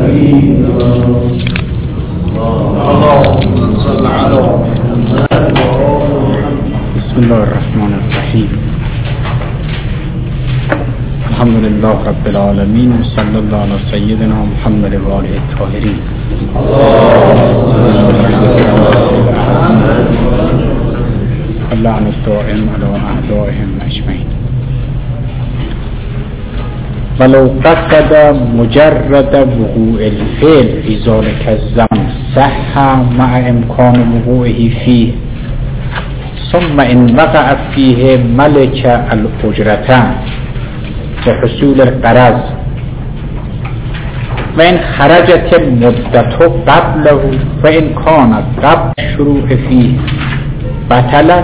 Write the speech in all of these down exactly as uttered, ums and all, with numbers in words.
بسم الله الرحمن الرحیم. الحمد لله رب العالمین و صلی الله علی سیدنا محمد و آله الطاهرین. اللعن الدائم علی اعدائهم اجمعین. ولو قصد مجرد وقوع الفعل في ذلك الزمن صح مع امکان وقوعه فيه، ثم ان وقع فيه ملك الاجرتان لحصول القرض وان خرجت المدة قبله فان كان قبل الشروع فيه بطلت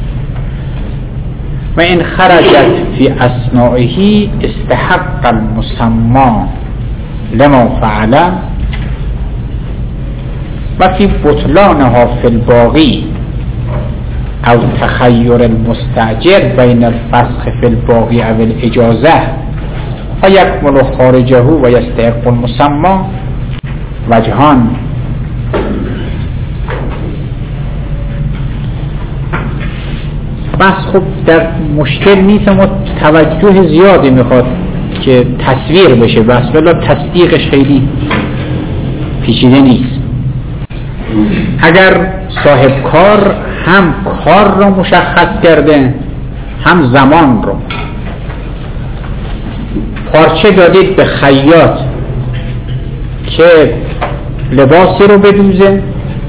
وان خرجت في اثنائه استحق المسمى لما فعل وفي بطلانها في الباقي او تخير المستأجر بين الفسخ في الباقي او الاجازة فيكمل خارجه ويستحق المسمى وجهان. بس خب در مشکل نیست اما توجه زیادی میخواد که تصویر بشه، بس ولی تصدیقش خیلی پیچیده نیست. اگر صاحب کار هم کار رو مشخص کرده هم زمان رو، پارچه دادید به خیاط که لباسی رو بدوزه،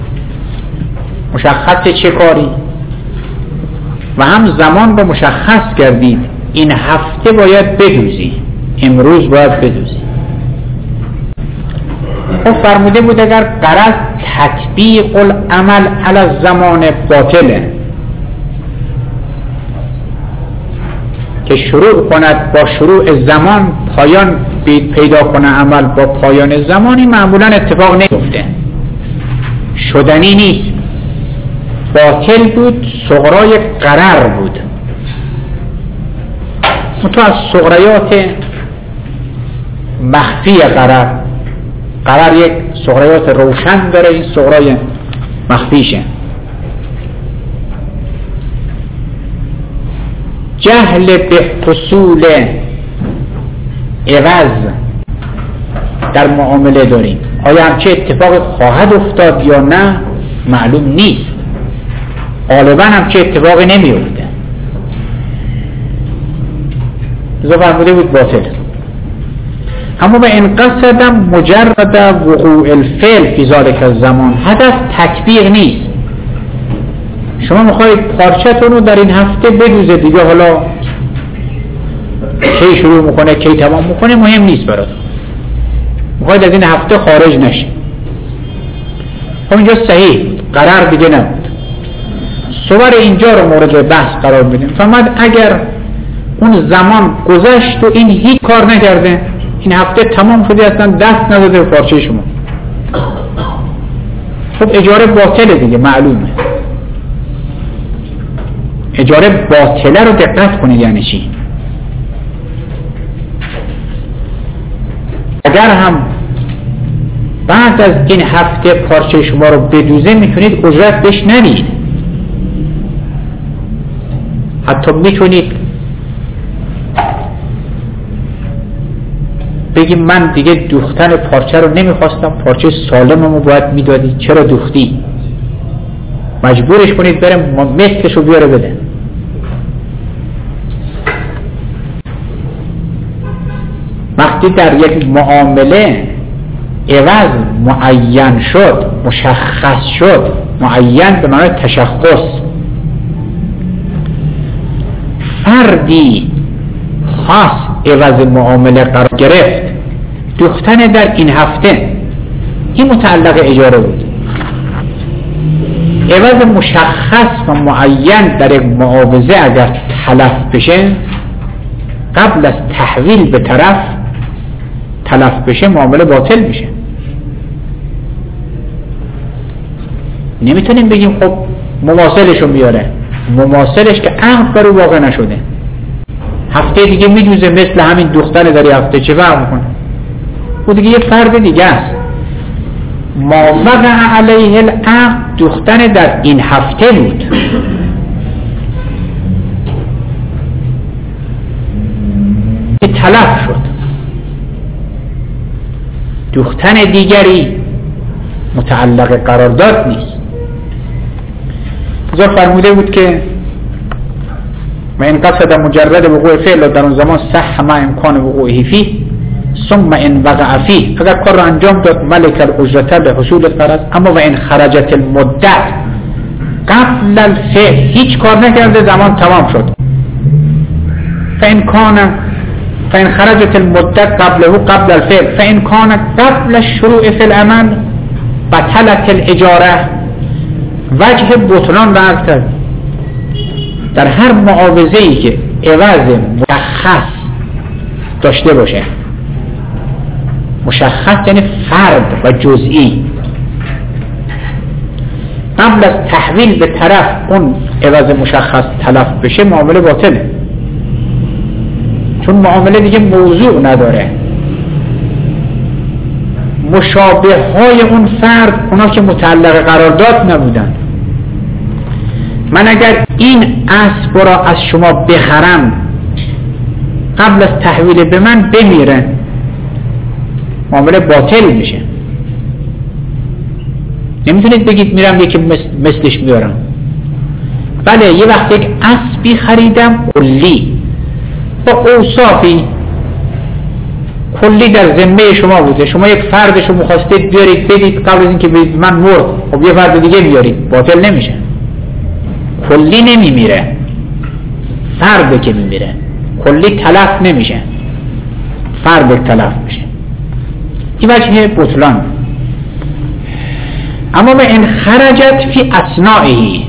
مشخص چه کاری، و هم زمان رو مشخص کردید این هفته باید بدوزی، امروز باید بدوزی. خب فرموده بود اگر غرض تطبیق العمل علی الزمان باطله، که شروع کند با شروع زمان، پایان پیدا کنه عمل با پایان زمانی، معمولا اتفاق نمیفته، شدنی نیست، باطل بود، صغرای قرار بود. تو از صغریات مخفی قرار، قرار یک صغریات روشن داره، این صغرای مخفیشه. جهل به حصول عوض در معامله داریم، آیا همچه اتفاق خواهد افتاد یا نه معلوم نیست، غالبا همچه اتفاقی نمیفته. لذا فرموده بود باطل. اما به این قصد مجرد وقوع الفعل فی ذلک الزمان، هدف تطبیق نیست. شما میخواید پارچه‌تون رو در این هفته بدوزه دیگه، حالا کی شروع میکنه کی تمام میکنه مهم نیست براتون، میخواید از این هفته خارج نشه. خب اینجا صحیح قرار دیگه نبود، صور اینجا رو مورد بحث قرار بدیم. فرمود اگر اون زمان گذشت و این هیچ کار نکرده، این هفته تمام شده، اصلا دست نداده به پارچه شما، خب اجاره باطله دیگه، معلومه. اجاره باطله رو دقت کنید یعنی چی. اگر هم بعد از این هفته پارچه شما رو بدوزه، میتونید اجرت بهش ندید، حتی میتونید بگیم من دیگه دوختن پارچه رو نمیخواستم، پارچه سالممو باید میدادی، چرا دوختی؟ مجبورش کنید بره مثلشو بیاره بده. وقتی در یک معامله عوض معین شد، مشخص شد، معین به معنی تشخص، فردی خاص عوض معامله قرار گرفت، دوختن در این هفته، این متعلق اجاره بود. عوض مشخص و معین در یک معاوضه اگر تلف بشه، قبل از تحویل به طرف تلف بشه، معامله باطل میشه. نمیتونیم بگیم خب مماثلشو بیاره، مماثلش که عقد برو واقع نشده، هفته دیگه میدوزه مثل همین دختر در هفته، چه فرق میکنه؟ او دیگه یه فرد دیگه است. ما وقع علیه العقد دختن در این هفته بود. تلف شد. دختن دیگری متعلق قرارداد نیست. بزرگ فرموده بود که و این قصد مجرد وقوع فعل در اون زمان صح ما امکان وقوعه فيه ثم ان وقع فيه، اگر کار رو انجام داد ملک الاجرة به حصول القرض، اما و این خرجت المدت قبل الفعل، هیچ کار نکرده زمان تمام شد، فان کان فان خرجت المدت قبله قبل الفعل فان کان قبل الشروع فی العمل بطلت الاجاره. وجه بطلان را عرض کرد. در هر معاوضه‌ای که عوض مشخص داشته باشه، مشخص یعنی فرد و جزئی، قبل از تحویل به طرف اون عوض مشخص تلف بشه، معامله باطله، چون معامله دیگه موضوع نداره. مشابه های اون فرد اونا که متعلق قرارداد نبودن. من اگر این اسب را از شما بخرم قبل از تحویل به من بمیره، معامله باطل میشه. نمیتونید بگید میرم یکی مثلش میارم. بله، یه وقت یک اسبی خریدم کلی با اوصافی کلی در ذمه شما بوده، شما یک فردشو میخواستید بیارید بدید، قبل از اینکه بدید من مرد، خب یه فرد دیگه بیارید، باطل نمیشه. کلی نمیمیره، فرده که میمیره. کلی تلف نمیشه، فرد تلف میشه. این وجه بطلان. اما به این خرجت فی اثنائه،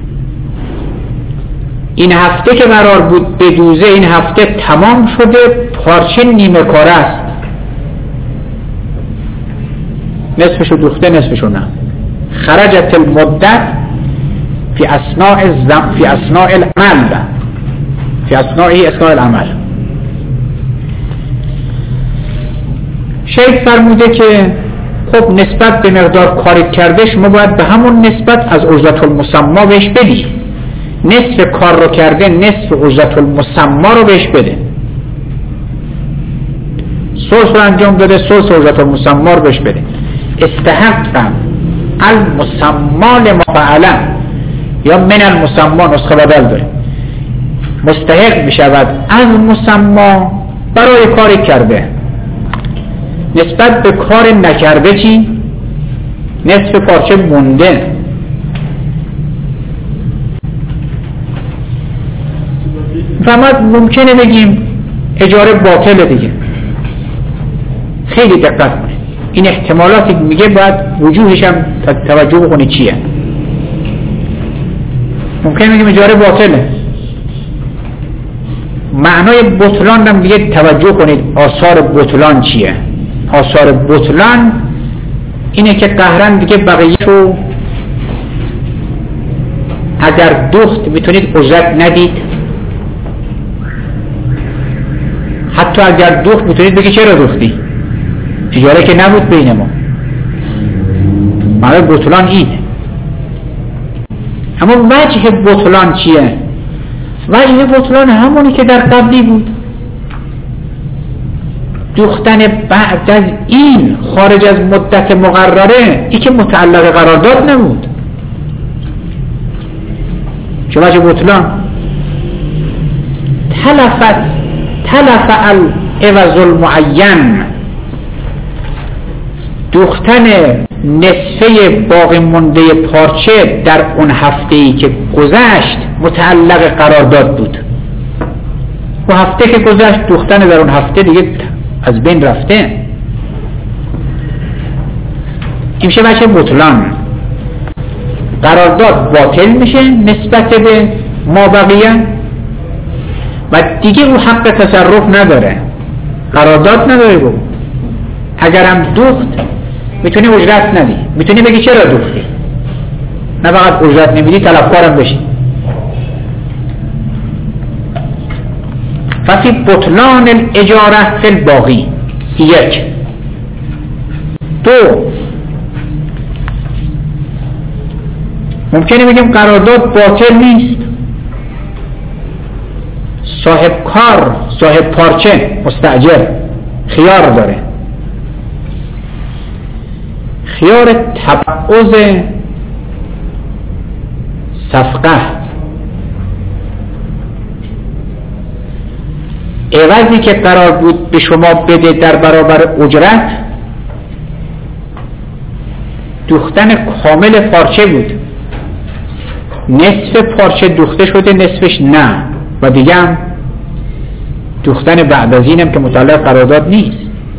این هفته که قرار بود بدوزه، این هفته تمام شده، پارچه نیمه کاره است، نصفشو دوخته نصفشو نه. خرجت المدت فی اثناء الزم فی اثناء العمل فی اثناء اثناء العمل. شیخ فرموده که خب نسبت به مقدار کاری کرده شما باید به همون نسبت از اجرت المسمى بهش بدی. نصف کار رو کرده، نصف اجرت المسمى رو بهش بده. ثلث رو انجام داده، ثلث اجرت المسمى رو بهش بده. استحق المسمى لما فعله، یا من المسمى نسخه بدل داره، مستحق بشود از مسمى برای کاری کرده. نسبت به کار نکرده چی؟ نصف پارچه مونده. فقط ممکنه بگیم اجاره باطله دیگه. خیلی دقت کنید، این احتمالاتی میگه باید وجوهش هم توجه بکنید چیه. ممکنه بگیم اجاره باطله، معنای بطلان هم دیگه توجه کنید آثار بطلان چیه. آثار بطلان اینه که قهرن دیگه بقیه‌شو اگر دخت میتونید اجرت ندید، حتی اگر دخت میتونید بگید چرا دختی، اجاره که نبود بین ما. معنای بطلان اینه. اما وجه بطلان چیه؟ وجه بطلان همونی که در قبلی بود. دوختن بعد از این خارج از مدت مقرره، ای که متعلق قرارداد نبود. چه وجه بطلان؟ تلفت تلف العوض المعین، دوختن نصفه باقی مونده پارچه در اون هفته‌ای که گذشت متعلق قرارداد بود. و هفته که گذشت دوختن در اون هفته دیگه از بین رفته. این میشه وجه بطلان. قرارداد باطل میشه نسبت به ما بقیه و دیگه او حق تصرف نداره، قرارداد نداره. رو اگرم دوخت میتونی اجرت ندی، میتونی بگی چرا دوختی، نه فقط اجرت نمیدی طلبکارم بشی. ففی بطلان الاجاره فی الباقی، یک دو، ممکنه بگیم قرارداد باطل نیست، صاحب کار، صاحب پارچه، مستاجر خیار داره، خیار تبعض صفقه، عوضی که قرار بود به شما بده در برابر اجرت دوختن کامل پارچه بود، نصف پارچه دوخته شده نصفش نه، و دیگه هم دوختن بعد از اینم که متعلق قرارداد نیست،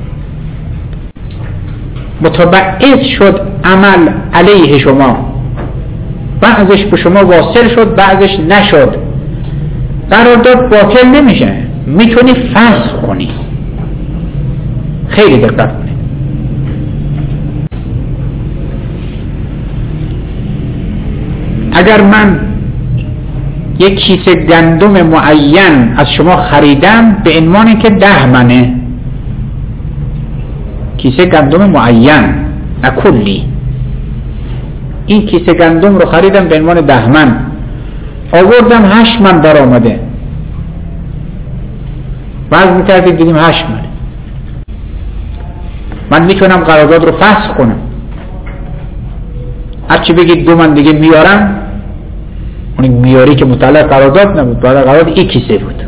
متبعض شد عمل علیه شما، بعضش به شما واصل شد بعضش نشد، قرارداد باطل نمیشه، میتونی فسخ کنی. خیلی دقت کنید. اگر من یک کیسه گندم معین از شما خریدم به عنوان که ده منه، کیسه گندم معین نه کلی، این کیسه گندم رو خریدم به عنوان ده من، آوردم هشت من در آمده، وزن میکردیم دیدیم هشت من، من میتونم قرارداد رو فسخ کنم، هرچی بگید دو من دیگه میارم، اون میاری که متعلق قرارداد نبود، بعد قرارداد یک کیسه بود.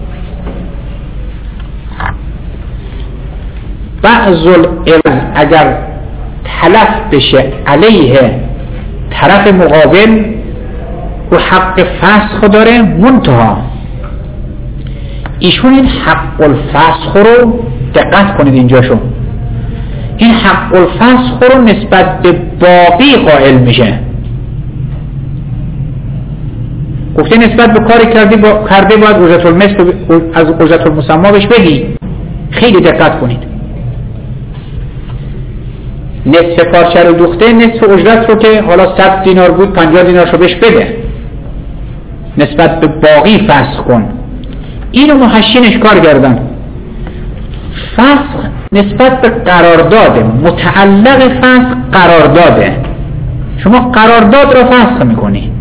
بعض العوض اگر تلف بشه علیه طرف مقابل و حق فسخ داره، منتها ایشون این حق الفسخ رو دقت کنید اینجاشو، این حق الفسخ رو نسبت به باقی قائل میشه. گفته نسبت به کاری کردی با کرده باید اجرت المثل از اجرت المسمى بهش بدی. خیلی دقت کنید، نصف پارچه رو دوخته، نصف اجرت رو که حالا صد دینار بود پنجاه دینارشو بهش بده، نسبت به باقی فسخ کن. اینو محشینش کار کردن. فسخ نسبت به قرارداده، متعلق فسخ قرارداده، شما قرارداد رو فسخ میکنی.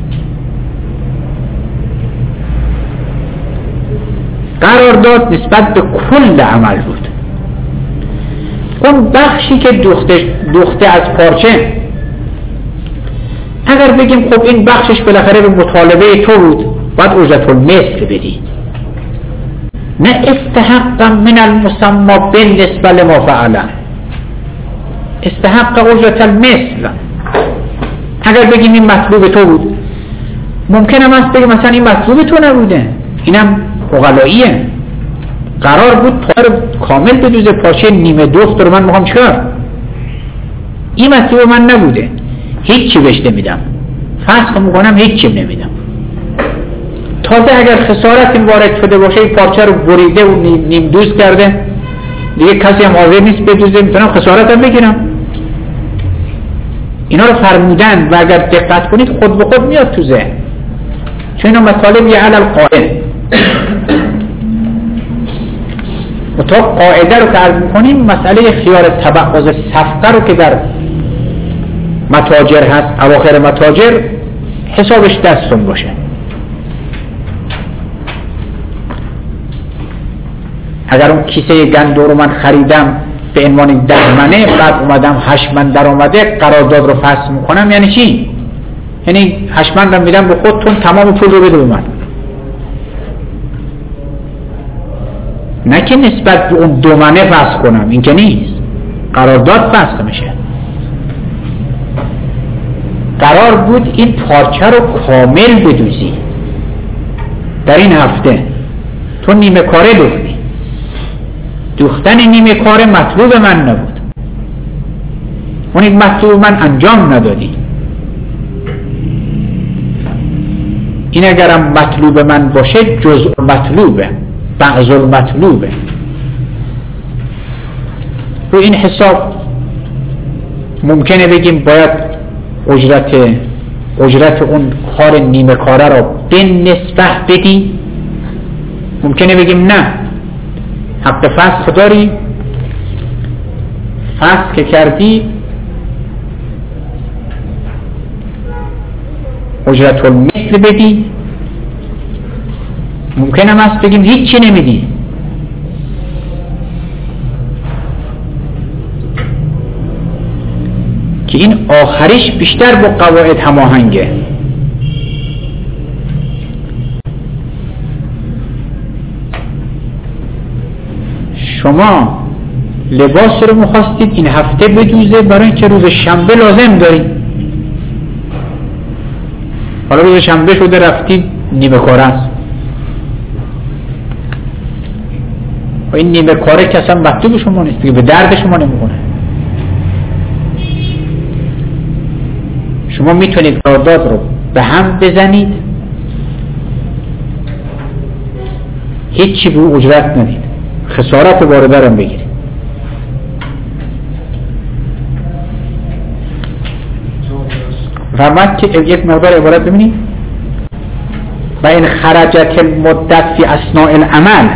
قرارداد نسبت به کل عمل بود. اون بخشی که دوخته, دوخته از پارچه، اگر بگیم خب این بخشش بالاخره به مطالبه تو بود، باید اجرت المثل بدی، نه استحق من المسمى بالنسبه لما فعله، استحق اجرت المثل. اگر بگیم این مطلوب تو بود، ممکنه هم هست بگیم مثلا این مطلوب تو نبوده، اینم اغلاییه، قرار بود پاره کامل بدوزه، پارچه نیمه دوخت رو من میخوام چکار، این مطلوب من نبوده، هیچی بهش نمیدم، فسخ میکنم، هیچی نمیدم. تازه اگر خسارت وارد شده باشه، پارچه رو بریده و نیم دوز کرده، دیگه کسی هم حاضر نیست بدوزه، میتونم خسارت هم بگیرم. اینا رو فرمودن و اگر دقت کنید خود به خود میاد تو ذهن، چون اینا مطالب یه علل قائل. و تا قاعده رو که عرض میکنیم، مسئله خیار تبعض صفقه رو که در متاجر هست، اواخر متاجر، حسابش دستون باشه. اگر اون کیسه گندم رو من خریدم به عنوان ده منه، بعد اومدم هشت من در آمده، قرارداد رو فسخ میکنم، یعنی چی؟ یعنی هشت من رو میدم به خودتون، تمام پول رو بده به من، نه که نسبت به اون دو منه فسخ کنم، این که نیست، قرارداد فسخ میشه. قرار بود این پارچه رو کامل بدوزی در این هفته، تو نیمه کاره دوختی، دوختن نیمه کاره مطلوب من نبود، اون این مطلوب من انجام ندادی. این اگرم مطلوب من باشه، جزء مطلوبه، بعض المطلوبه. رو این حساب ممکنه بگیم باید اجرت اجرت اون کار نیمه کاره رو به نسبت بدی، ممکنه بگیم نه، حق فسخ داری، فسخ که کردی اجرت المثل بدی. ممکن هم است بگیم هیچی نمیدی، که این آخریش بیشتر با قواعد هماهنگه. شما لباس رو میخواستید این هفته بدوزه برای اینکه روز شنبه لازم دارید، حالا روز شنبه شده رفتید نیمه کاره است و این نیمه کاره که اصلا مطلوب شما نیست دیگه، به درد شما نمیکنه. شما میتونید قرارداد رو به هم بزنید، هیچی به اجرت ندید، خسارت وارده رو بگیرید. فرمود که یک مقدار عبارت ببینید و این خرجت المدت فی اثناء العمل،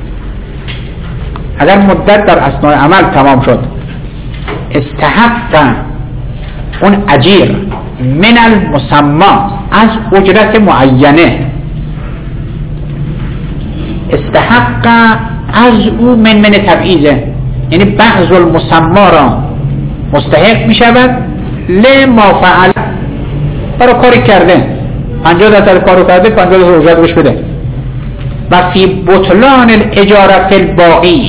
اگر مدت در اثناء عمل تمام شد، استحق اون اجیر من المسمى از اجرت معینه، استحق از او من من تبعیضه، یعنی بعض المسمى را مستحق می شود لما فعل، برای کاری کرده پنجاه درصد کارو کرده پنجاه درصد اجرت بهش بده. و فی بطلان الاجاره فی الباقی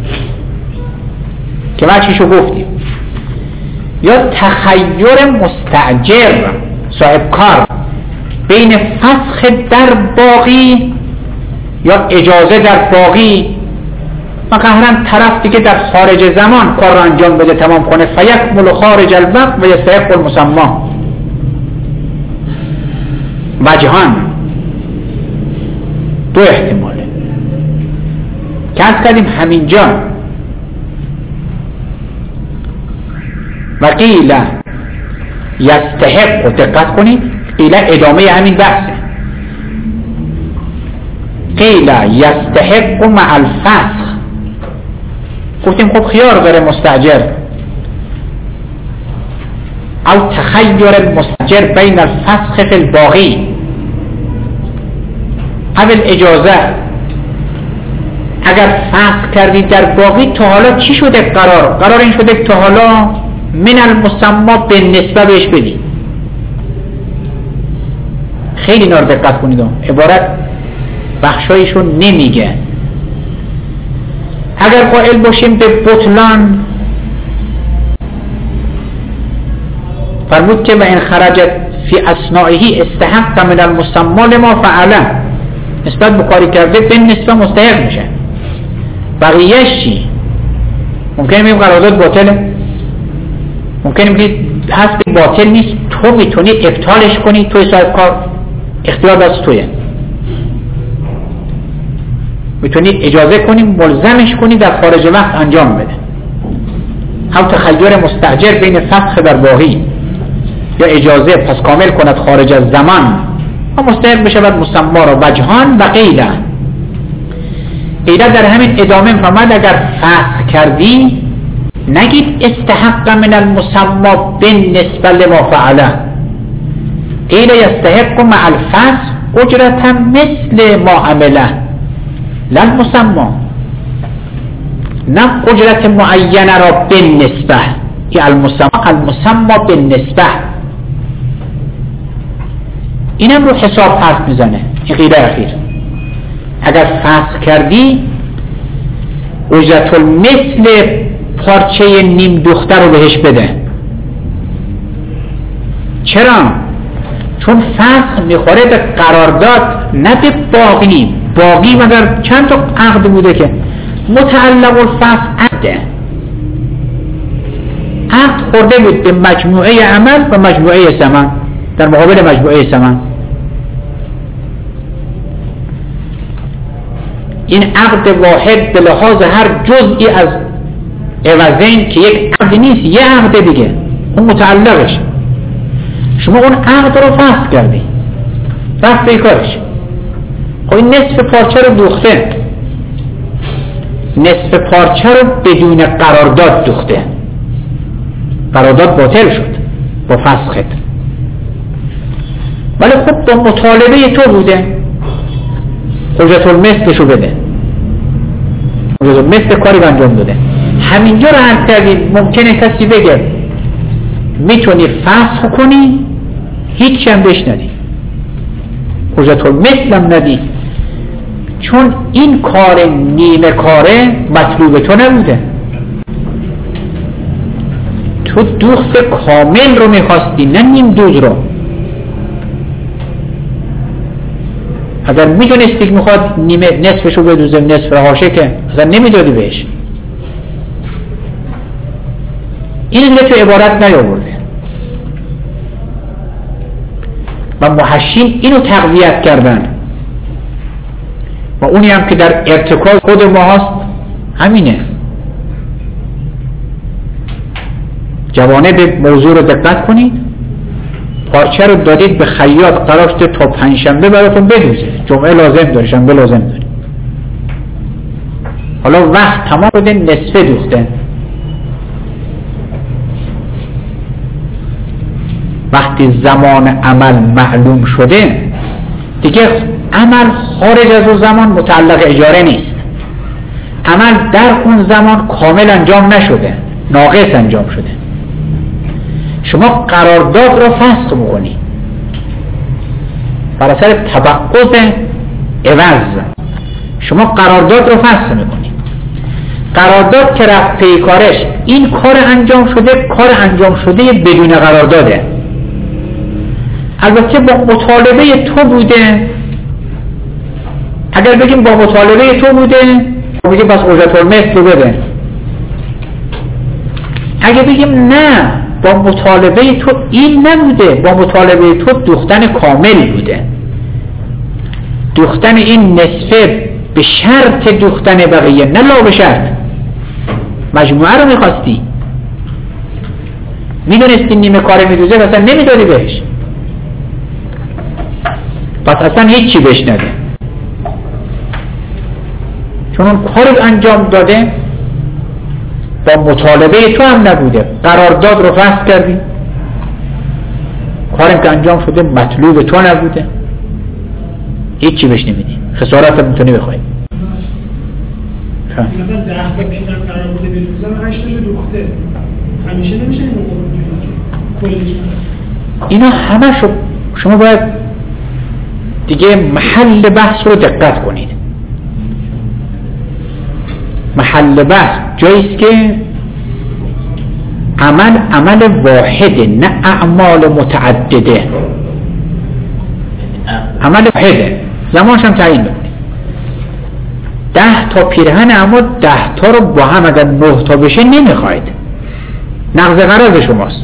که ما چیشو گفتیم، یا تخیر مستاجر صاحب کار بین فسخ در باقی یا اجازه در باقی، و قهرن طرف دیگه در خارج زمان کار رو انجام بده تمام کنه، فیکمل خارج الوقت و یستحق المسمى. وجهان دو احتماله که از کردیم همینجا و قیل یستحق، و دقت کنید قیل ادامه همین بحثه، قیل یستحق مع الفسخ، گفتیم خب خیار داره مستاجر، او تخیر المستاجر بین الفسخ فی الباقی او الاجازه، اگر فسخ کردید در باقی تا حالا چی شده؟ قرار قرار این شده تا حالا من المسمى به نسبه بهش بدید. خیلی نار دقت کنید، عبارت بخشایشون نمیگه. اگر قائل باشیم به بطلان، فرمود که و این خرجت فی اثنائه استحق من المسمى لما فعله، نسبت به کاری کرده به نسبه مستحق میشه. بقیهش چی؟ ممکنه میگیم قرارداد باطله، ممکنه میگیم هست باطل نیست، تو میتونی ابطالش کنی، توی صاحب کار اختیار دست تویه، میتونی اجازه کنی ملزمش کنی در خارج وقت انجام بده. هم تخیر مستاجر بین فسخ در باقی یا اجازه پس کامل کند خارج از زمان و مستحق بشود مسمى را. وجهان و قیله، قیله در همین ادامه فرمود اگر فسخ کردی نگید استحق من المسمى بالنسبه لما فعله، قیل یستحق مع الفسخ اجرتا مثل ما عمله لا المسمى، نه اجرت معینه را بالنسبه، که المسمى المسمى بالنسبه. اینم رو حساب حرف میزنه این قیده اخیر. اگر فسخ کردی اجرت المثل پارچه نیم دختر رو بهش بده. چرا؟ چون فسخ میخوره به قرارداد نه به باقی. باقی مگر چند تا عقد بوده که متعلق الفسخ عقده، عقد خورده بود به مجموعه عمل و مجموعه ثمن در مقابل مجموعه ثمن. این عقد واحد به لحاظ هر جزئی از عوضین که یک عقد نیست، یه عقد دیگه اون متعلقش. شما اون عقد رو فسخ کردی، رفت به کارش، خب این نصف پارچه رو دوخته، نصف پارچه رو بدون قرارداد دوخته، قرارداد باطل شد با فسخت. ولی خب با مطالبه تو بوده، حجت المثلشو بده، حجت المثل کاری انجام داده. همینجا رو عرض کردیم ممکنه کسی بگه میتونی فسخ کنی هیچ هم بهش ندی، حجت المثل هم ندی، چون این کار نیمه کاره مطلوب تو نبوده، تو دوخت کامل رو میخواستی نه نیم دوز رو. اگر میدونستی که میخواد نیمه نصفشو بدوزه نصف رهاشه که اصلا نمیدادی بهش. این دیگه تو عبارت نیاورده و محشین اینو تقویت کردن و اونی هم که در ارتکاز خود ما هست همینه. جوانه به موضوع رو دقت کنید، پارچه رو دادید به خیاط قرار شده تا پنجشنبه براتون بدوزه، جمعه لازم داره، شنبه لازم داره، حالا وقت تمام شده نصفه دوخته. وقتی زمان عمل معلوم شده دیگه عمل خارج از اون زمان متعلق اجاره نیست، عمل در اون زمان کامل انجام نشده، ناقص انجام شده. شما قرارداد رو فسخ میکنی بر اثر تبعض عوض، شما قرارداد رو فسخ میکنی. قرارداد که رفت پیکارش این کار انجام شده، کار انجام شده بدون قرارداده، البته با مطالبه تو بوده. اگر بگیم با مطالبه تو بوده بگیم پس اجرت المثل بده. اگر بگیم نه با مطالبه تو این نبوده، با مطالبه تو دوختن کامل بوده، دوختن این نصفه به شرط دوختن بقیه نه لا به شرط، مجموعه رو میخواستی، میدونستی نیمه کار میدوزه مثلا نمیدادی بهش، پس اصلا هیچی بهش نده، چون اون کاری انجام داده با مطالبه تو هم نبوده، قرارداد رو فسخ کردی، کاری که انجام شده مطلوب تو نبوده، هیچی بهش نمیدی، خسارت هم میتونی بخوایی. مثلا ده تا پیرم قرار بوده بدوزم هشتاشو دوخته، همیشه نمیشه اینو کلیش. اینا همه شو شما باید دیگه محل بحث رو دقت کنید. محل بحث جاییست که عمل عمل واحده نه اعمال متعدده، عمل واحده، زمانش هم تعیین بکنید. ده تا پیرهن اما ده تا رو با هم اگر نه تا بشه نمیخواید، نقض قراض شماست.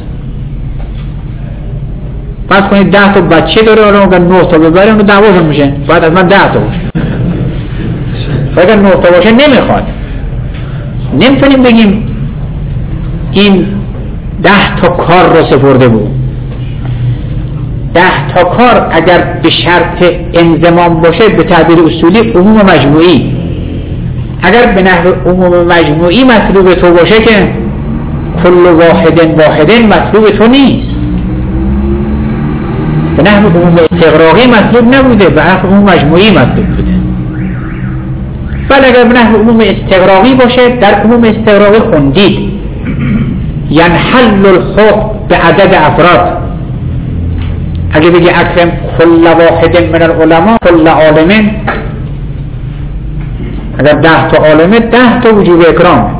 فرض کنید ده تا بچه داره، حالا اگر نه تا ببره اون دوازده میشه، باید از من ده تا باشه، اگر نه تا باشه نمیخواد. نمیتونیم بگیم این ده تا کار رو سپرده بود. ده تا کار اگر به شرط انضمام باشه به تعبیر اصولی عموم مجموعی، اگر به نحو عموم مجموعی مطلوب تو باشه که کل واحدن واحدن مطلوب تو نیست، به نحو عموم استغراقی مطلوب نبوده، به نحو عموم مجموعی مطلوب بوده. ولی اگر به نحو عموم استغراقی باشه در عموم استغراقی خوندید ینحل الحکم به عدد افراد. اگه بگی اکرم کل واحد من العلماء کل عالمین، اگر ده تا عالمه ده تا وجوب اکرام،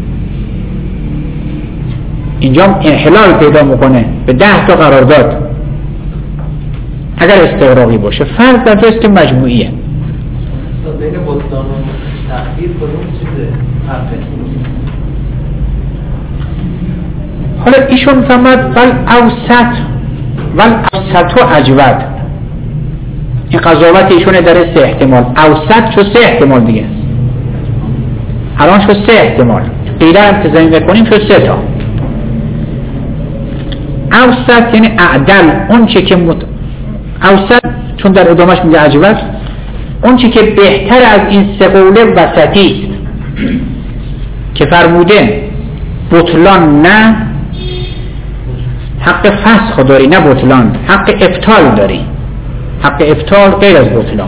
اینجا انحلال پیدا میکنه به ده تا قرارداد اگر استغراقی باشه. فرض در جاست که مجموعیه. بین بطلان و تأخیر کدوم چیزه حقه؟ حالا ایشون فرمود ول اوسط ول اوسط و اجود. این قضاوت ایشونه داره سه احتمال. اوسط شو سه احتمال دیگه، الان شو سه احتمال، غیره انتظامی بکنیم شو سه تا. اوسط یعنی اعدل، اون چه که مت... اوسط چون در ادامهش میگه اجود، اون چی که بهتر از این سه قوله وسطی است که فرموده بطلان نه حق فسخ داری نه بطلان، حق ابطال داری. حق ابطال غیر از بطلان.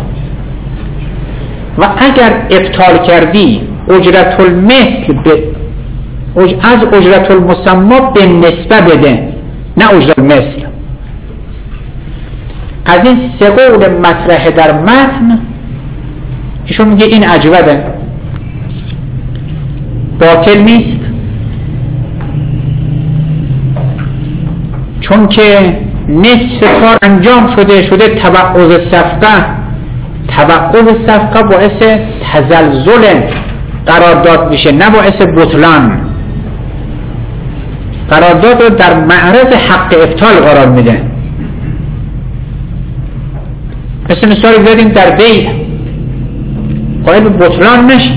و اگر ابطال کردی اجرت المثل به از اجرت المسمى به نسبه بده نه اجرت المثل. از این سه قول مطرح در متن ایشون میگه این اجوده، باطل نیست، چون که نصف کار انجام شده شده توقف صفقه. توقف صفقه باعث تزلزل قرارداد میشه نه باعث بطلان. قرارداد رو در معرض حق ابطال قرار میده. مثل مثالی زدیم در بیع قائل بطلان نشی.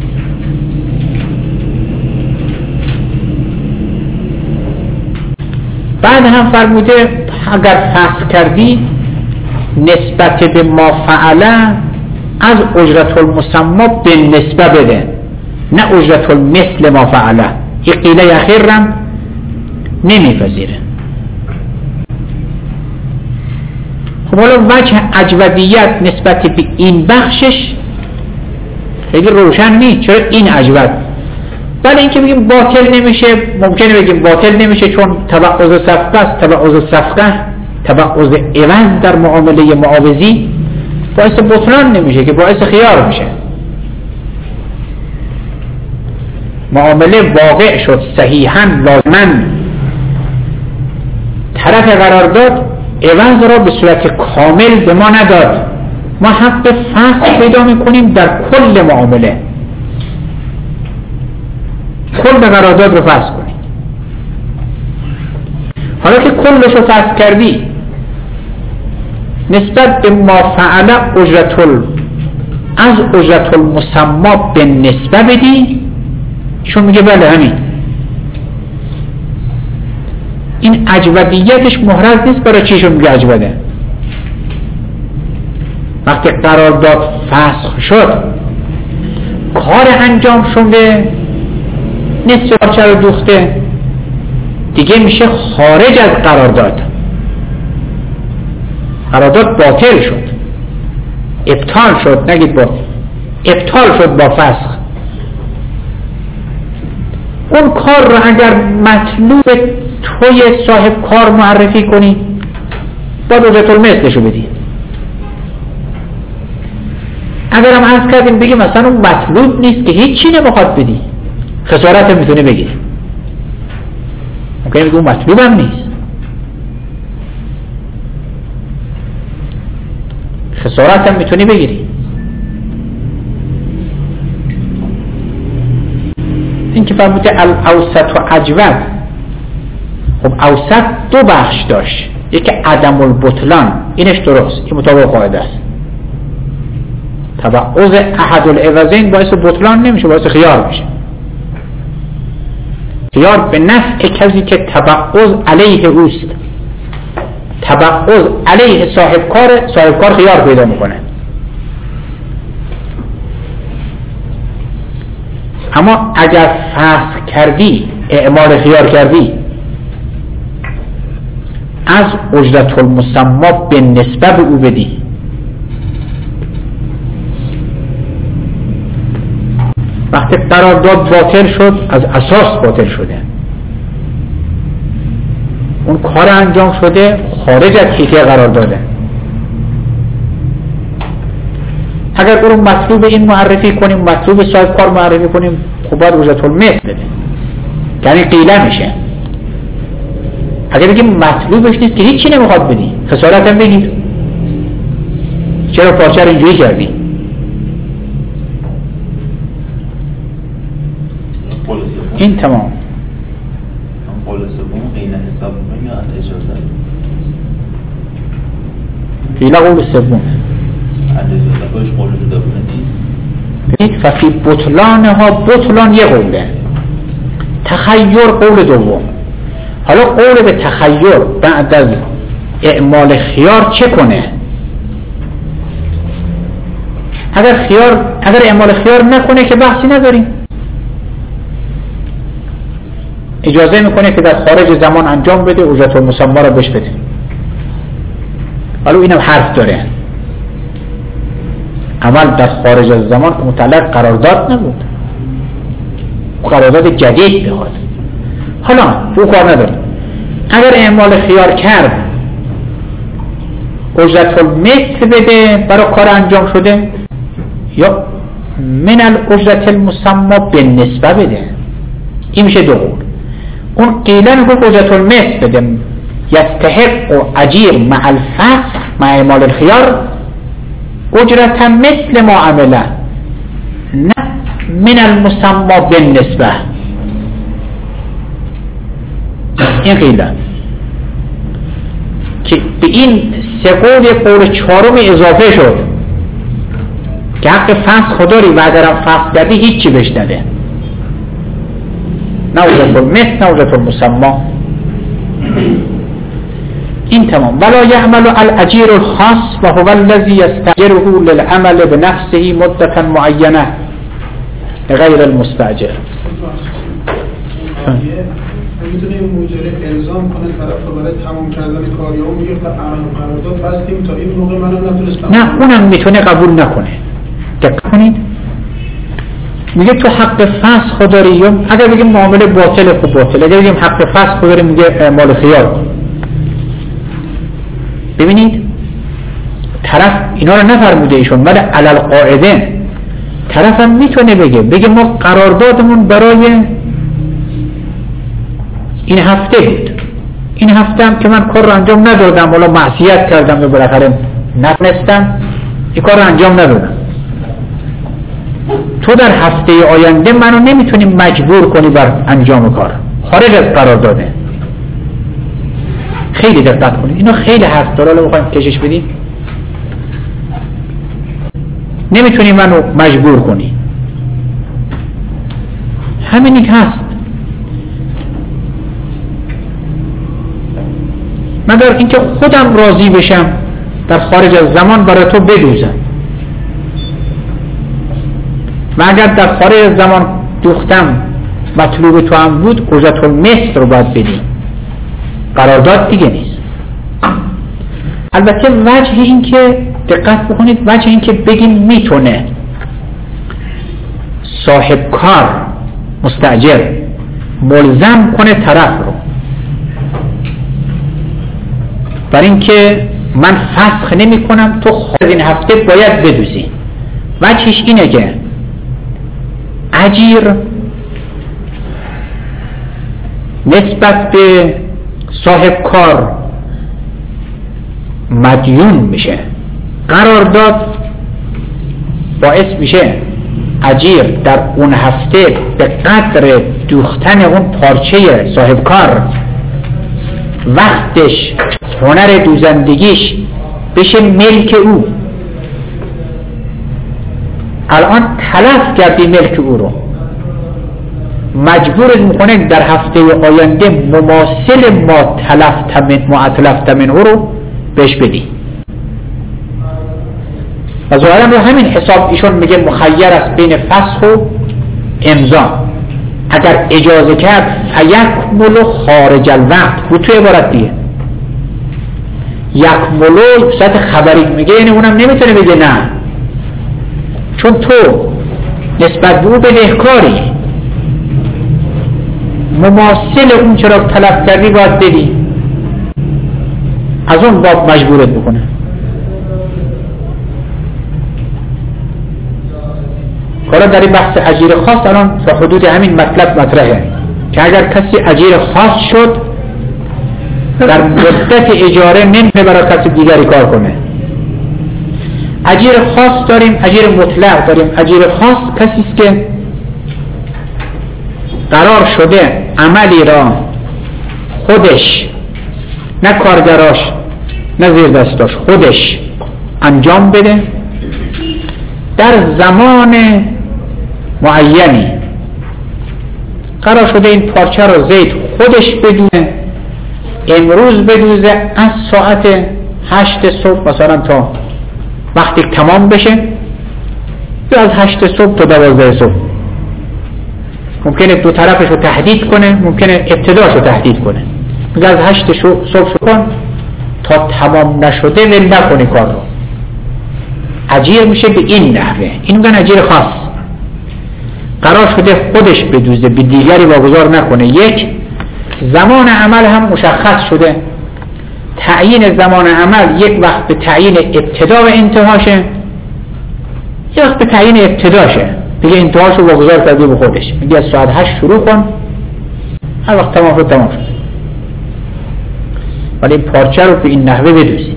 بعد هم فرموده اگر فسخ کردی نسبت به ما فعله از اجرت المسمى به نسبه بده نه اجرت المثل ما فعله. این قیله اخیر هم نمیپذیره. خب حالا وجه اجودیت نسبت به این بخشش خیلی روشن نیست. چرا این اجود؟ ولی اینکه بگیم باطل نمیشه، ممکنه بگیم باطل نمیشه چون تبعض صفقه است. تبعض صفقه تبعض عوض در معامله معاوضی باعث بطلان نمیشه که باعث خیار میشه. معامله واقع شد صحیحاً لازماً، طرف قرارداد عوض را به صورت کامل به ما نداد، ما حق فسخ پیدا میکنیم در کل معامله، کل قرارداد رو فسخ کنیم. حالا که کلش رو فسخ کردی نسبت به ما فعله اجرت ال از اجرت المسمى به نسبه بدی. چون میگه بله همین این اجودیتش محرز نیست. برای چیشون میگه اجوده؟ وقتی قرارداد فسخ شد کار انجام شده نصف پارچه رو دوخته دیگه میشه خارج از قرارداد. قرارداد باطل شد، ابطال شد، نگید باطل، ابطال شد با فسخ. اون کار رو اگر مطلوب توی صاحب کار معرفی کنی باید اجرت المثلشو بدی. اگر هم عرض کردیم بگیم مثلا اون مطلوب نیست که هیچی نمیخواد بدی، خسارت هم میتونه بگیری. ممکنه بگیم اون مطلوب هم نیست، خسارت هم میتونی بگیری. این که فرموده الاوسط و اجود. خب اوسط دو بخش داشت، یکی عدم البطلان، اینش درست، این مطابق قاعده است. تبعض احد العوضین باعث بطلان نمیشه، باعث خیار میشه. خیار به نفع کسی که تبعض علیه اوست، تبعض علیه صاحب کار، صاحب کار خیار پیدا میکنه. اما اگر فسخ کردی، اعمال خیار کردی، از اجرت المسمى به نسبه به او بدی. وقتی قرارداد باطل شد از اساس باطل شده، اون کار انجام شده خارج از حیطه قرارداده. اگر اون مطلوب این معرفی کنیم، مطلوب صاحب کار معرفی کنیم، خب باید اجرت المثل بده، یعنی قیله میشه. اگر بگیم مطلوبش نیست که هیچی نمیخواد بدی، خسارت هم بگیر، چرا پارچه رو اینجوری کردی؟ این تمام. قول سوم قیله حساب کنیم یا اجازه؟ قیله قول سوم. اجازه خودش قول جدا نیست. ببینید ففی بطلانها، بطلان یه قوله، تخیر قول دوم. حالا قول به تخیر بعد از اعمال خیار چه کنه؟ اگر خیار اگر اعمال خیار نکنه که بحثی نداریم. اجازه میکنه که در خارج زمان انجام بده، اجرت المسمى رو بهش بده. حالا اینم حرف داره، عمل در خارج از زمان متعلق قرارداد نبود، قرارداد جدید بخواد. حالا او کار نداره. اگر اعمال خیار کرد اجرت المثل بده برای کار انجام شده، یا من الاجرت المسمى بالنسبه بده. این میشه دو قول. اون قیلا میگه اجرت المثل بده، یستحق اجیر مع الفسخ مع اعمال الخیار اجرتا مثل ما عمله، نه من المسمى بالنسبه. این قیلا که به این سه قول قول چهارم اضافه شد که حق فسخ داری و اگرم فسخ کردی هیچی بهش نده، نه اجرت المثل نه اجرت المسمى. این تمام. ولا يعمل الاجیر الخاص و هو الذي يستأجره للعمل بنفسه مدة معینه غیر المستأجر. میتونه این مجرد الزام کنه طرف رو برای تمام کردن کار، یا اون میگه قرارداد بستیم تا این موقع منم نتونستم. نه، اونم میتونه قبول نکنه. دقت کنید، میگه تو حق فسخ داری، یا اگر بگیم معامله باطل خب باطل، اگر بگیم حق فسخ داری میگه اعمال خیار. ببینید طرف اینا رو نفرموده ایشون، ولی علل قاعده طرف هم میتونه بگه بگه ما قراردادمون برای این هفته بود، این هفته هم که من کار رو انجام ندادم، ولی معصیت کردم و بالاخره نتونستم این کار رو انجام ندادم، تو در هفته آینده منو نمیتونی مجبور کنی بر انجام کار، خارج از قرارداده. خیلی دقت کنید، اینا خیلی حرف داره، حالا بخوایم کشش بدیم. نمیتونی منو مجبور کنی، همینی که هست، مگر اینکه خودم راضی بشم در خارج از زمان برای تو بدوزم، و اگر در خارج از زمان دوختم مطلوب تو هم بود اجرت المثل رو باید بدی، قرارداد دیگه نیست. البته وجه این که دقت بکنید، وجه این که بگیم میتونه صاحب کار مستاجر ملزم کنه طرف رو بر این که من فسخ نمی کنم، تو خارج این هفته باید بدوزی. وجهش اینه که اجیر نسبت به صاحب کار مدیون میشه، قرارداد باعث میشه اجیر در اون هفته به قدر دوختن اون پارچه صاحب کار وقتش، هنر دوزندگیش بشه ملک او. الان تلف کردی ملک او رو، مجبورت میکنه در هفته آینده مماثل ما تلفت من ما اتلفت من او رو بهش بدی. و ظاهرا رو همین حساب ایشون میگه مخیر است بین فسخ و امضا. اگر اجازه کرد فیکمل خارج الوقت بود تو عبارت دیگه، یکملو صورت خبری میگه، یعنی اونم نمیتونه بگه نه، چون تو نسبت به او بدهکاری، مماثل اون چرا طلب کردی باید بدی، از اون باب مجبورت بکنه. حالا در این بحث اجیر خاص الان تا حدود همین مطلب مطرحه که اگر کسی اجیر خاص شد در مدت اجاره نمیتونه برای کسی دیگری کار کنه. اجیر خاص داریم، اجیر مطلق داریم. اجیر خاص کسی است که قرار شده عملی را خودش، نه کارگراش نه زیر دستاش، خودش انجام بده در زمان معینی. قرار شده این پارچه را زید خودش بدونه، امروز بدوزه از ساعت هشت صبح مثلا تا وقتی تمام بشه، یا از هشت صبح تا دوازده صبح. ممکنه دو طرفش رو تهدید کنه، ممکنه ابتداش رو تهدید کنه. میگه از هشت صبح شو کن تا تمام نشده ول نکنی کار رو. اجیر میشه به این نحوه، این میگن اجیر خاص. قرار شده خودش بدوزه، به دیگری واگذار نکنه. یک، زمان عمل هم مشخص شده، تعیین زمان عمل یک وقت به تعیین ابتدا و انتهاشه، یک وقت به تعیین ابتداشه، دیگه انتهاشو واگذار کرده به خودش. میگه از ساعت هشت شروع کن، هر وقت تمام شد تمام شد. ولی پارچه رو به این نحوه بدوزید.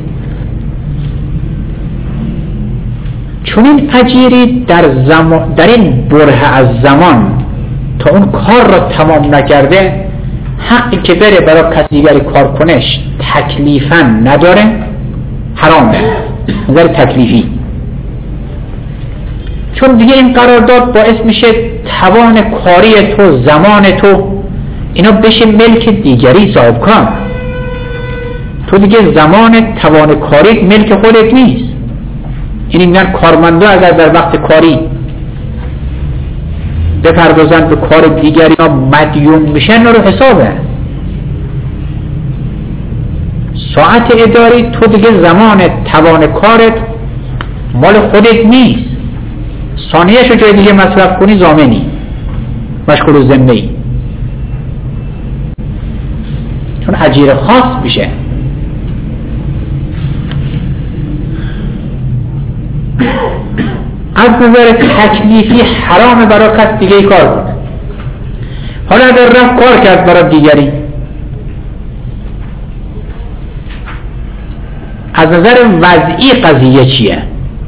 چون این اجیری در, زمان در این بره از زمان تا اون کار را تمام نکرده، حقی که بره برای کسی دیگری کار کنش تکلیفاً نداره، حرامه، نظر تکلیفی. چون دیگه این قرارداد باعث میشه توان کاری تو، زمان تو، اینا بشه ملک دیگری صاحب کار. تو دیگه زمان توان کاری ملک خودت نیست. این میگن کارمندا اگر در وقت کاری بپردازن به کار دیگری ها مدیون میشن، رو حسابه. ساعت اداری تو دیگه زمان توان کارت مال خودت نیست، ثانیه‌شو جای دیگه مصرف کنی ضامنی، مشغول ذمه‌ای، چون اجیر خاص میشه. از نظر تکلیفی حرامه برای کس دیگه کار کنه. حالا اگر رفت کار کرد برای دیگری، از نظر وضعی قضیه چیه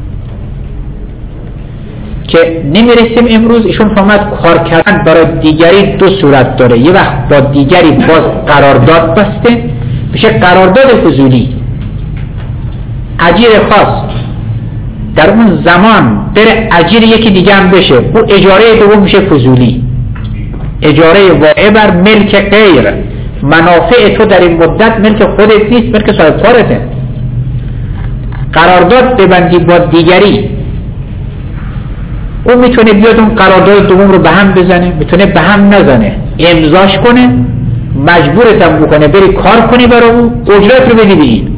که نمیرسیم امروز؟ ایشون فهمد کار کردن برای دیگری دو صورت داره. یه وقت با دیگری باز قرارداد بسته، میشه قرارداد فضولی. اجیر خاص در اون زمان بره اجیر یکی دیگه هم بشه، او اجاره دوم میشه فضولی. اجاره واقع بر ملک غیر، منافع تو در این مدت ملک خودت نیست، ملک صاحب کارته. قرارداد ببندی با دیگری، او میتونه بیاد اون قرارداد دوم رو به هم بزنه، میتونه به هم نزنه، امضاش کنه، مجبورت هم بکنه بری کار کنی برای او، اجرت رو بدی به این.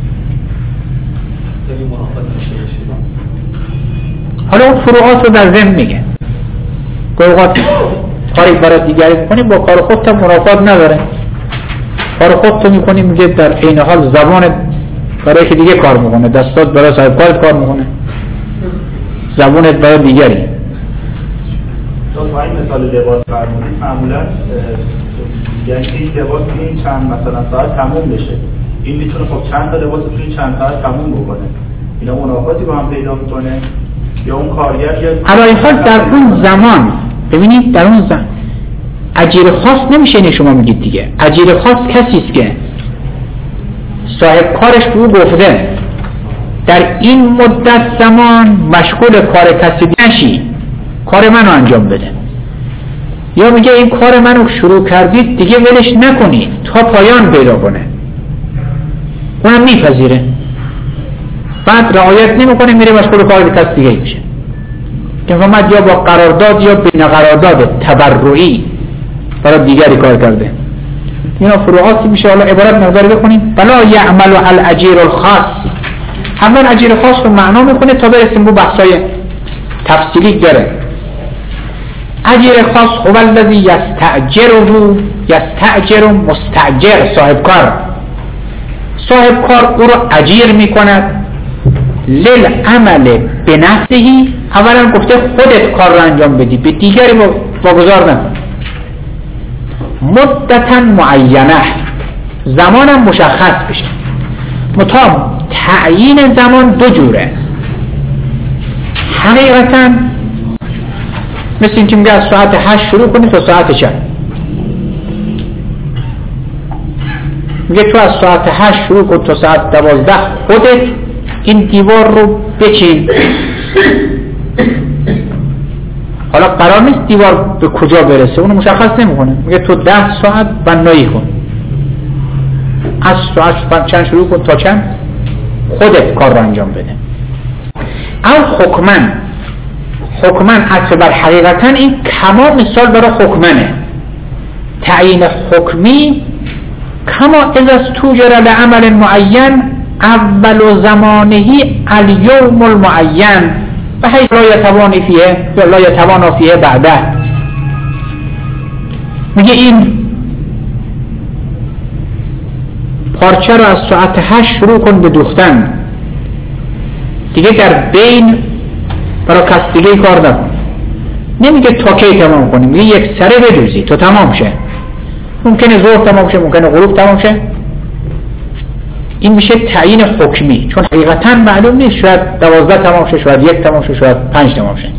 حالا اون فروعات رو در ذهن میگه. گوهات کاری برای دیگری کنی، با کار خودت هم منافات نداره. کار خودت میکنی، میگه در این حال زبانت برای که دیگه کار میکنه، دستات برای صاحب کارت کار میکنه، زبانت برای دیگری. تو با این مثال لباس فرمودید، معمولا یعنی این لباس تو این چند مثلا ساعت تموم بشه، این میتونه خب چند تا لباس تو این چند ساعت تموم بکنه، اینا منافاتی با هم پیدا میکنه یا اون کارگر یا علی حال در اون زمان. ببینید در اون زمان اجیر خاص نمیشه. نه شما میگید دیگه اجیر خاص کسی است که صاحب کارش به او گفته در این مدت زمان مشغول کار کسی نشی، کار منو انجام بده، یا میگه این کار منو شروع کردید دیگه ولش نکنید تا پایان پیدا کنه، اونم میپذیره. بعد رعایت نمیکنه، میره مشغول کار کسی دیگه میشه که فهمد یا با قرارداد یا بین قرارداد تبرعی برای دیگری کار کرده. اینا فروعاتی میشه. حالا عبارت مقداری بخونیم. بلا یعمل الاجیر الخاص، همون اجیر خاص رو معنا میکنه تا برسیم به بحثای تفصیلی داره. اجیر خاص هو الذی یستأجره، یستأجر مستأجر، صاحب کار صاحب کار او رو اجیر میکند للعمل بنفسه. اولا گفته خودت کار رو انجام بدی، به دیگری واگذار نکن. مدتا معینه، زمانم مشخص بشه. مطابق تعیین زمان دو جوره. حقیقتا مثل این که میگه از ساعت هشت شروع کنی تا ساعت چند، میگه تو از ساعت هشت شروع کن تا ساعت دوازده خودت این دیوار رو بچین. حالا قرار نیست دیوار به کجا برسه، اونو مشخص نمیکنه، میگه تو ده ساعت بنایی کن، از ساعت چند شروع کن تا چند خودت کار رو انجام بده. او حکمن، حکمن عطف بر حقیقتا، این کما مثال برای حکمنه. تعیین حکمی کما اذا استوجر لعمل معین اول زمانه الیوم المعین و حیث لا یتوان فیه لا یتوان فیه بعده. میگه این پارچه رو از ساعت هشت شروع کن به دوختن، دیگه در بین برای کس دیگه کار نکن. نمیگه تا کی تمام کنی، میگه یک سره بدوزی تو تمام شه. ممکنه ظهر تمام شه، ممکنه غروب تمام شه. این میشه تعیین حکمی، چون حقیقتا معلوم نیست، شاید دوازده تمام شه، شاید یک تمام شه، شاید پنج تمام شه.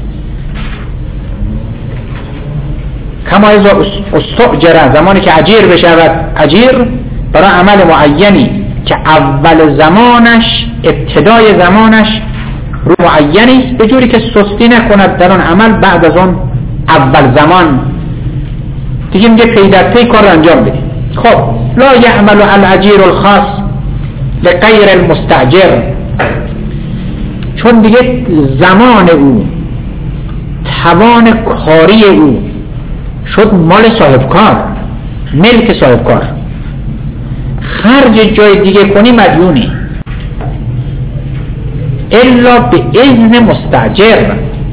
کما اذا استؤجر، زمانی که اجیر بشود، اجیر برای عمل معینی که اول زمانش ابتدای زمانش رو معینی است، به جوری که سستی نکند در آن عمل بعد از اون اول زمان، دیگه میگه پی در پی کار انجام بدید. خب لا یعمل الاجیر الخاص لغیر المستاجر، چون دیگه زمان او، توان کاری او شد مال صاحب کار، ملک صاحب کار. خرج جای دیگه کنی مدیونی الا به اذن مستاجر،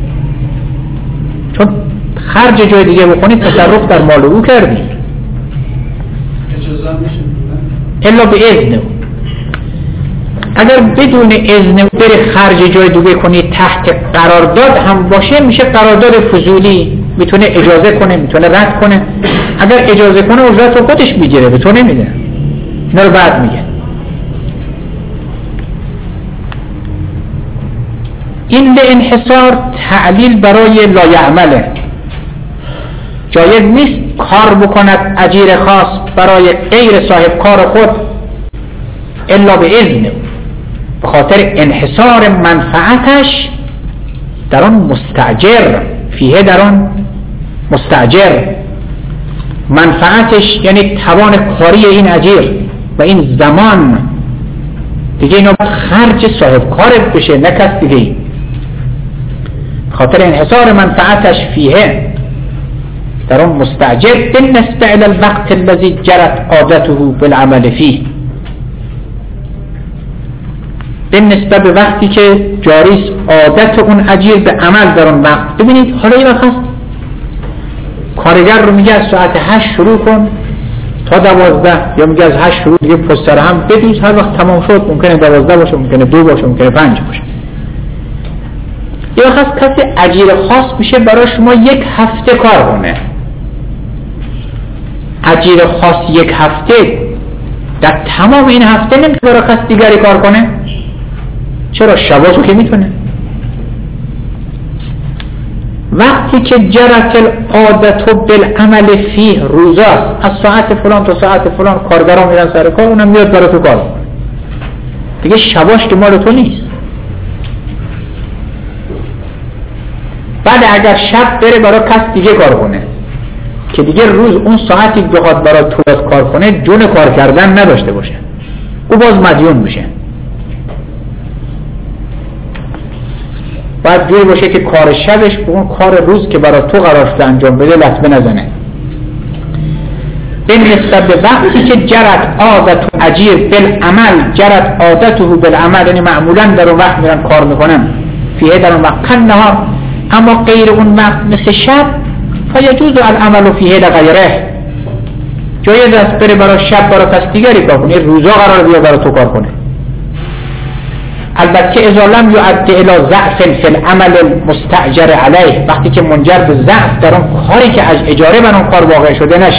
چون خرج جای دیگه بکنی تصرف در مال او کردی. اجازه میشه الا به اذن. اگر بدون اذن بری خرج جای دیگه کنی تحت قرارداد هم باشه، میشه قرارداد فضولی، میتونه اجازه کنه، میتونه رد کنه. اگر اجازه کنه اجرت رو خودش میگیره، به تو نمیده. اینا رو بعد میگه. این به انحصار تعلیل برای لا یعمله، جایز نیست کار بکند اجیر خاص برای غیر صاحب کار خود الا به اذن، به خاطر انحصار منفعتش در آن مستاجر، فیه در آن مستاجر، منفعتش یعنی توان کاری این اجیر و این زمان دیگه، اینو خرج صاحب کارت بشه نه کس دیگه، خاطر انحصار منفعتش فیه در اون مستاجر بالنسبه الى الوقت الذي جرت عادته بالعمل فيه، بالنسبه به وقتی که جاری عادت اون اجیر به عمل در اون وقت. ببینید حالا این وقت کارگر رو میگه از ساعت هشت شروع کن تا دوازده، یا میگه از هشت شروع دیگه پشت سر هم بدوز، هر وقت تمام شد ممکنه دوازده باشه، ممکنه دو باشه، ممکنه پنج باشه. یا خاص کسی اجیر خاص میشه برای شما یک هفته کار کنه. اجیر خاص یک هفته، در تمام این هفته نمیشه برای کس دیگری کار کنه. چرا؟ شباشو که میتونه. وقتی که جرت العادت بالعمل فیه، روزاست، از ساعت فلان تا ساعت فلان کارگران میرن سر کار، اونم میاد برای تو کار کنه. دیگه شباش که مال تو نیست. بعد اگر شب بره برای کس دیگه کار کنه که دیگه روز اون ساعتی بخواد برای تو باز کار کنه جون کار کردن نداشته باشه، او باز مدیون میشه. باید جوری باشه که کار شبش به اون کار روز که برای تو قرار شده انجام بده لطمه نزنه. به نسبت به وقتی که جرت عادت و اجیر بالعمل، جرت عادته بالعمل یعنی معمولا در اون وقت میرن کار میکنن، فیه در اون وقت کنها، اما غیر اون وقت مثل شب فیجوز العمل فیه لغیره، جایز است بره برای شب برای کس دیگری کار کنه، روزا قرار بیا برای تو کار کنه. البته اذا لم یؤدی الی ضعف فی العمل المستأجر علیه، وقتی که منجر به ضعف در اون کاری که از اجاره بر اون کار واقع شده نشه.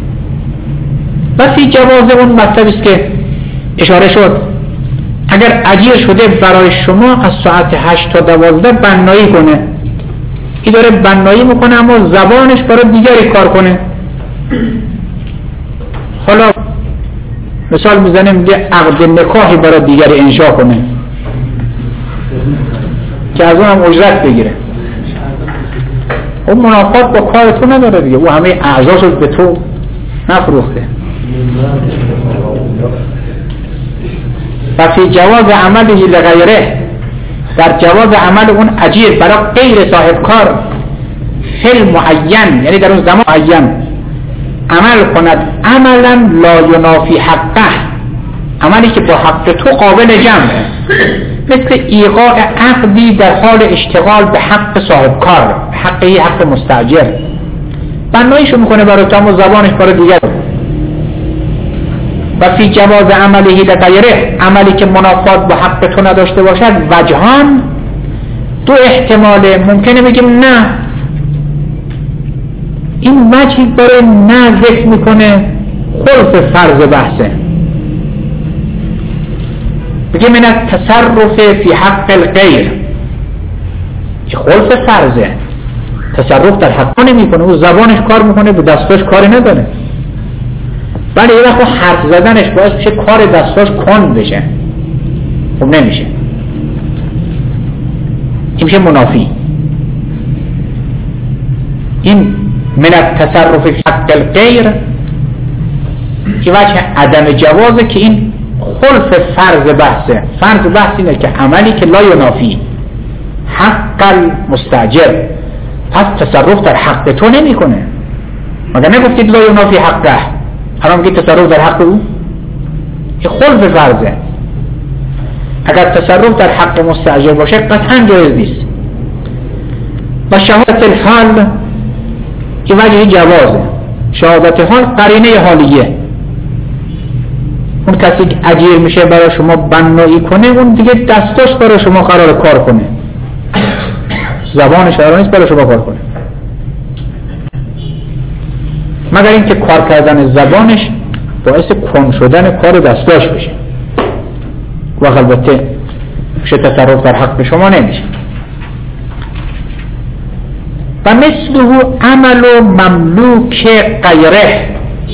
و فی جواز اون مطلبی است که اشاره شد، اگر اجیر شده برای شما از ساعت هشت تا دوازده بنایی کنه، این داره بنایی میکنه اما زبانش برای دیگری کار کنه. حالا مثال میزنه میگه عقد نکاحی برای دیگری انشا کنه که از اون هم اجرت بگیره، اون منافات با کار تو نداره دیگه، او همه اعضاشو به تو نفروخته. و فی جواز عمله لغیره، در جواز عمل اون اجیر برای غیر صاحب کار فل معین، یعنی در اون زمان معین عمل کند عملا لا ینافی حقه، عملی که با حق تو قابل جمعه، مثل ایقاع عقدی در حال اشتغال به حق صاحب کار، حقی حق مستاجر، بنایشو میکنه برای تو و زبانش برای دیگر. و فی جواز عملی لغیره، عملی که منافات با حق تو نداشته باشد وجهان، دو احتماله. ممکنه بگیم نه، این وجهی برای نه ذکر میکنه خلف فرض بحثه، بگه من التصرف فی حق الغیر، که خلف فرضه، تصرف در حق نمیکنه، او زبانش کار میکنه به دستاش کاری نداره، ولی یه وقت حرف زدنش باعث میشه کار دستاش کند بشه، خب نمیشه، این میشه منافی. این من التصرف فی حق الغیر که وجه عدم جوازه، که این خلف فرض بحثه. فرض بحث اینه که عملی که لا ینافی حق المستاجر، پس تصرف در حق تو نمی کنه، مگر نگفتید لا ینافی حقه، حالا میگید تصرف در حق او، این خلف فرضه. اگر تصرف در حق مستاجر باشه قطعا جایز نیست. و شهادت الحال که وجه جوازه، شهادت حال قرینه حالیه، اون کسی که اجیر میشه برای شما بنایی کنه، اون دیگه دستاش برای شما قرار کار کنه، زبانش قرار نیست برای شما کار کنه، مگر اینکه کار کردن زبانش باعث کن شدن کار دستاش بشه، و البته میشه تصرف در حق شما نمیشه. و مثله عمل مملوک غیره،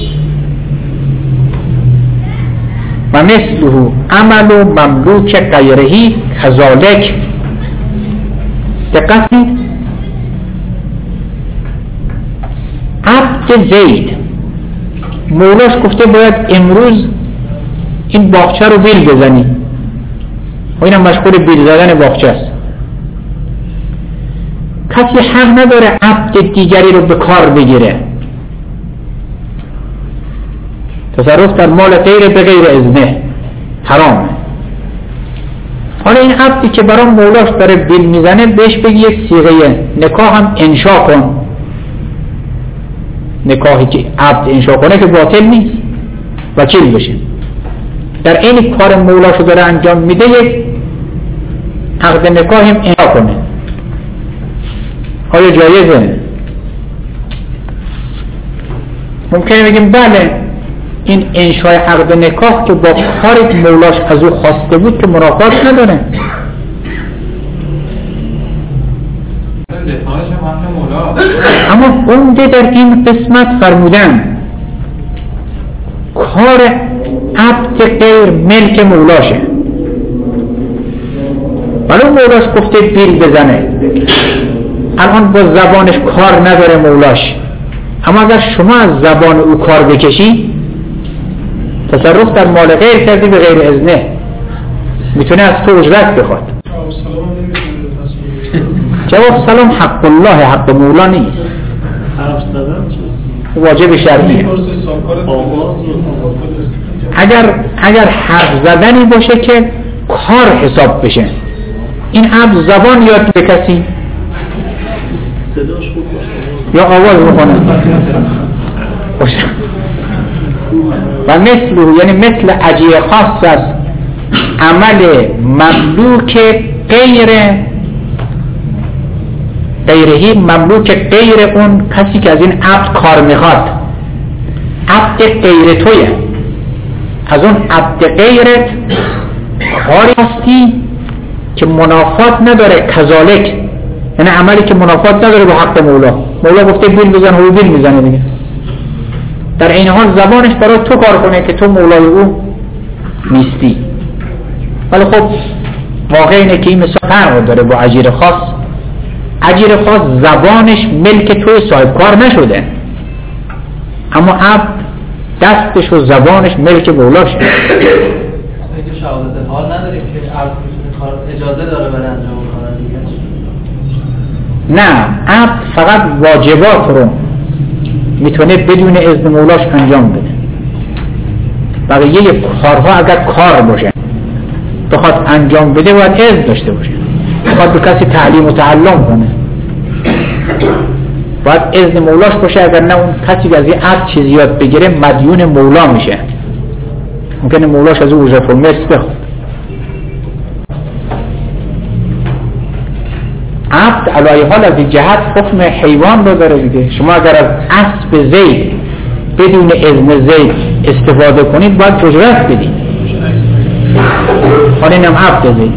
و مثله عمل مملوک غیرهی کذالک. دقت کنید، عبد زید مولاش گفته باید امروز این باغچه رو بیل بزنی، و اینم مشغول بیل زدن باغچه است. کسی حق نداره عبد دیگری رو به کار بگیره، تصرف در مال غیر به غیر اذنه حرامه. حالا این عبدی که برای مولاش داره بیل میزنه، بهش بگی یک صیغه نکاح هم انشا کن، نکاحی که عبد انشا کنه که باطل نیست، وکیل بشه، در این کار مولاشو داره انجام میده، یک عقد نکاح هم انشا کنه. آیا جایزه؟ ممکنه بگیم بله، این انشای عقد نکاح که با کاری که مولاش از او خواسته بود که منافات نداره. اما اونده در این قسمت فرمودن کار عبد غیر ملک مولاشه، ولی مولاش گفته بیل بزنه، الان با زبانش کار نداره مولاش، اما اگر شما از زبان او کار بکشی، تصرف در مال غیر کردی به غیر اذنه، میتونه از تو اجرت بخواد. جواب سلام حق الله، حق مولا نیست، واجب شرعیه. اگر اگر حرف زدنی باشه که کار حساب بشه، این عبد زبان یاد به کسی یا آواز بخونه و مثل، یعنی مثل اجیر خاص است عمل مملوک غیر غیرهی، مملوک غیر اون کسی که از این عبد کار میخواد، عبد غیر تویه، از اون عبد غیرت کاری هستی که منافات نداره، کذالک یعنی عملی که منافات نداره با حق مولا. مولا گفته بیل بزن، هو بیل میزنه دیگه، در این حال زبانش برای تو کار کنه که تو مولای او نیستی. ولی خب واقع اینه که این مثال فرق داره با اجیر خاص. اجیر خاص زبانش ملک توی صاحب کار نشده، اما عبد دستش و زبانش ملک مولاشه. اگه شهادت حال نداریم که عبد میتونه کار اجازه داره برای انجام کار دیگه؟ نه، عبد فقط واجبات رو میتونه بدون اذن مولاش انجام بده. بقیه کارها اگر کار باشه بخواد انجام بده باید اذن داشته باشه. بخواد به کسی تعلیم و تعلم کنه باید اذن مولاش باشه. اگر نه اون کسی که از این عبد چیزی یاد بگیره مدیون مولا میشه. ممکنه مولاش از او اجرت المثل بخواد. عبد علی حال از این جهت حکم حیوان رو داره دیگه. شما اگر از اسب زید بدون اذن زید استفاده کنید باید اجرت بدید. حالا اینم عبد زید.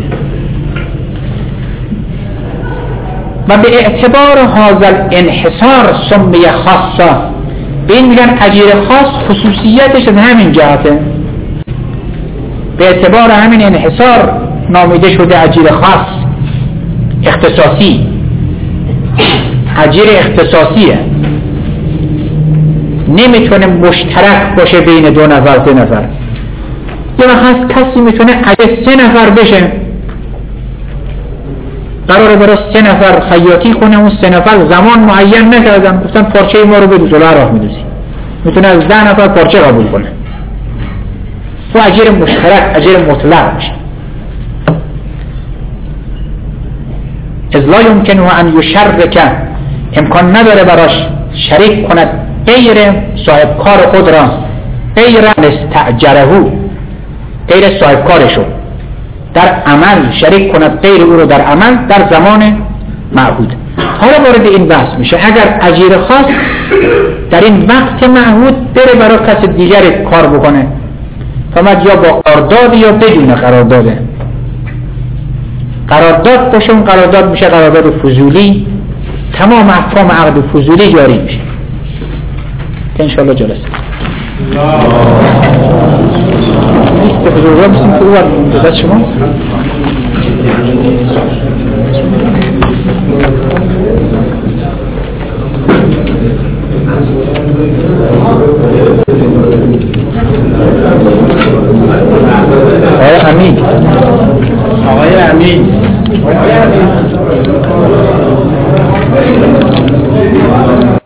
و به اعتبار حاضر انحصار سمی خاصه، به این میگن اجیر خاص خصوصیتش از همین جهته. به اعتبار همین انحصار نامیده شده اجیر خاص، اختصاصی. اجیر اختصاصیه، نمیتونه مشترک باشه بین دو نفر سه نفر. یه وقت کسی میتونه اجیر سه نفر بشه، قراره برای سه نفر خیاطی کنه، اون سه نفر زمان معین نکردن، گفتن پارچه ما رو بدوز، ولی راه میدوزی. میتونه از ده نفر پارچه قبول کنه. تو اجیر مشترک، اجیر مطلق میشه. از لا یمکنه ان یشرک، امکان نداره براش شریک کند غیر صاحب کار خود را، غیر استأجره، غیر صاحب کارشو در عمل شریک کند غیر او رو در عمل در زمان معهود. حالا وارد این بحث میشه اگر اجیر خاص در این وقت معهود بره برای کس دیگر کار بکنه، فقط یا با قرارداد یا بدون قرارداده. قرارداد باشه، اون قرارداد میشه قرارداد فضولی، تمام احکام عقد فضولی جاری میشه. که انشاءالله جلسه نیست بزرگا بسیم که او وقت دست شما آقای امین آقای امین